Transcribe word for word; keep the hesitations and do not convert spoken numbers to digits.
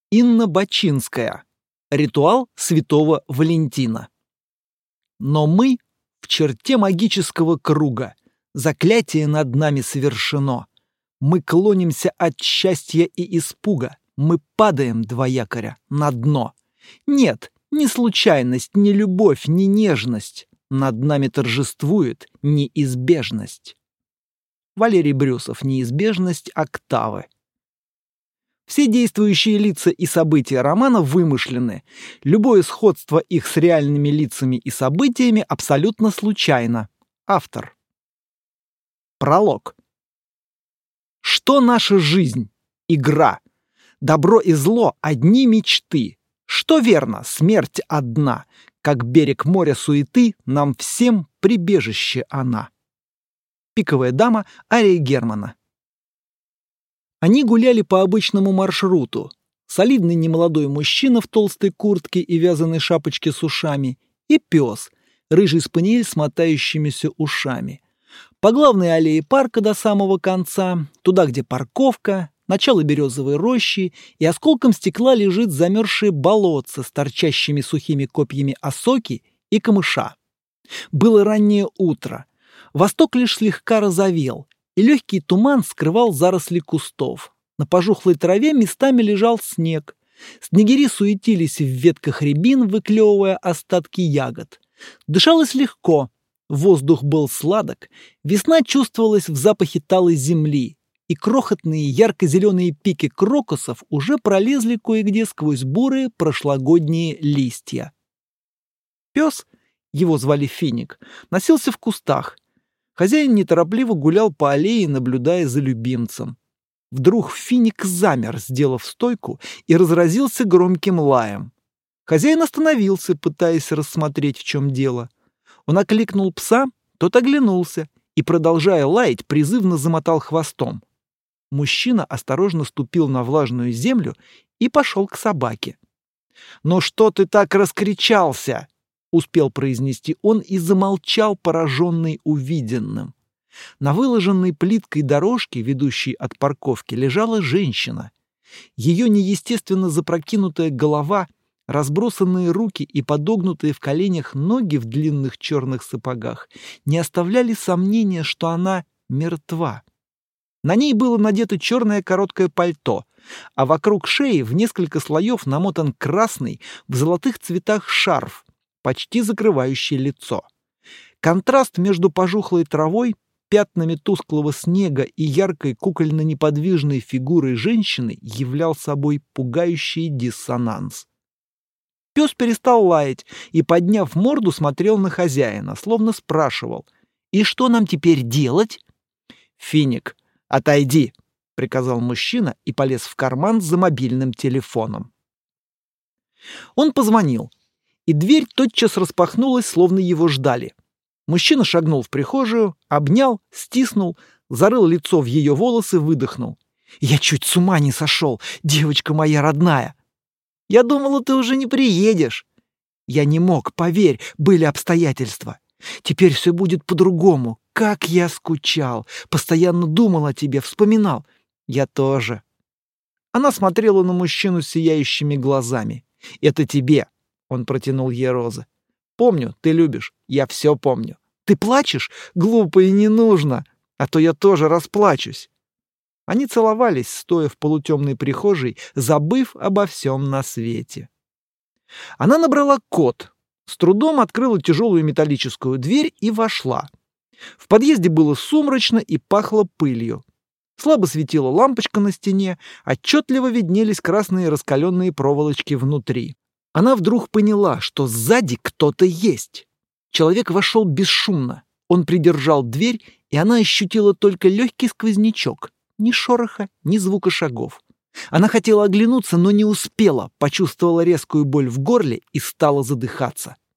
Инна Бачинская. Ритуал святого Валентина. Но мы в черте магического круга. Заклятие над нами совершено. Мы клонимся от счастья и испуга. Мы падаем, два якоря, на дно. Нет, ни случайность, ни любовь, ни нежность. Над нами торжествует неизбежность. Валерий Брюсов. Неизбежность октавы. Все действующие лица и события романа вымышлены. Любое сходство их с реальными лицами и событиями абсолютно случайно. Автор. Пролог. Что наша жизнь? Игра. Добро и зло — одни мечты. Что верно? Смерть одна. Как берег моря суеты, нам всем прибежище она. Пиковая дама. Ария Германа. Они гуляли по обычному маршруту. Солидный немолодой мужчина в толстой куртке и вязаной шапочке с ушами и пес, рыжий спаниель с мотающимися ушами. По главной аллее парка до самого конца, туда, где парковка, начало березовой рощи, и осколком стекла лежит замерзшее болотце с торчащими сухими копьями осоки и камыша. Было раннее утро. Восток лишь слегка розовел, и легкий туман скрывал заросли кустов. На пожухлой траве местами лежал снег. Снегири суетились в ветках рябин, выклевывая остатки ягод. Дышалось легко, воздух был сладок, весна чувствовалась в запахе талой земли, и крохотные ярко-зеленые пики крокусов уже пролезли кое-где сквозь бурые прошлогодние листья. Пес, его звали Финик, носился в кустах. Хозяин неторопливо гулял по аллее, наблюдая за любимцем. Вдруг Финик замер, сделав стойку, и разразился громким лаем. Хозяин остановился, пытаясь рассмотреть, в чем дело. Он окликнул пса, тот оглянулся и, продолжая лаять, призывно замотал хвостом. Мужчина осторожно ступил на влажную землю и пошел к собаке. «Ну что ты так раскричался?» — успел произнести он и замолчал, пораженный увиденным. На выложенной плиткой дорожке, ведущей от парковки, лежала женщина. Ее неестественно запрокинутая голова, разбросанные руки и подогнутые в коленях ноги в длинных черных сапогах не оставляли сомнения, что она мертва. На ней было надето черное короткое пальто, а вокруг шеи в несколько слоев намотан красный в золотых цветах шарф, почти закрывающий лицо. Контраст между пожухлой травой, пятнами тусклого снега и яркой кукольно-неподвижной фигурой женщины являл собой пугающий диссонанс. Пес перестал лаять и, подняв морду, смотрел на хозяина, словно спрашивал: «И что нам теперь делать?» «Финик, отойди!» — приказал мужчина и полез в карман за мобильным телефоном. Он позвонил, и дверь тотчас распахнулась, словно его ждали. Мужчина шагнул в прихожую, обнял, стиснул, зарыл лицо в ее волосы, выдохнул. «Я чуть с ума не сошел, девочка моя родная!» «Я думала, ты уже не приедешь!» «Я не мог, поверь, были обстоятельства. Теперь все будет по-другому. Как я скучал! Постоянно думал о тебе, вспоминал. Я тоже!» Она смотрела на мужчину сияющими глазами. «Это тебе!» — он протянул ей розы. «Помню, ты любишь. Я все помню. Ты плачешь? Глупо и не нужно, а то я тоже расплачусь». Они целовались, стоя в полутемной прихожей, забыв обо всем на свете. Она набрала код, с трудом открыла тяжелую металлическую дверь и вошла. В подъезде было сумрачно и пахло пылью. Слабо светила лампочка на стене, отчетливо виднелись красные раскаленные проволочки внутри. Она вдруг поняла, что сзади кто-то есть. Человек вошел бесшумно. Он придержал дверь, и она ощутила только легкий сквознячок. Ни шороха, ни звука шагов. Она хотела оглянуться, но не успела, почувствовала резкую боль в горле и стала задыхаться.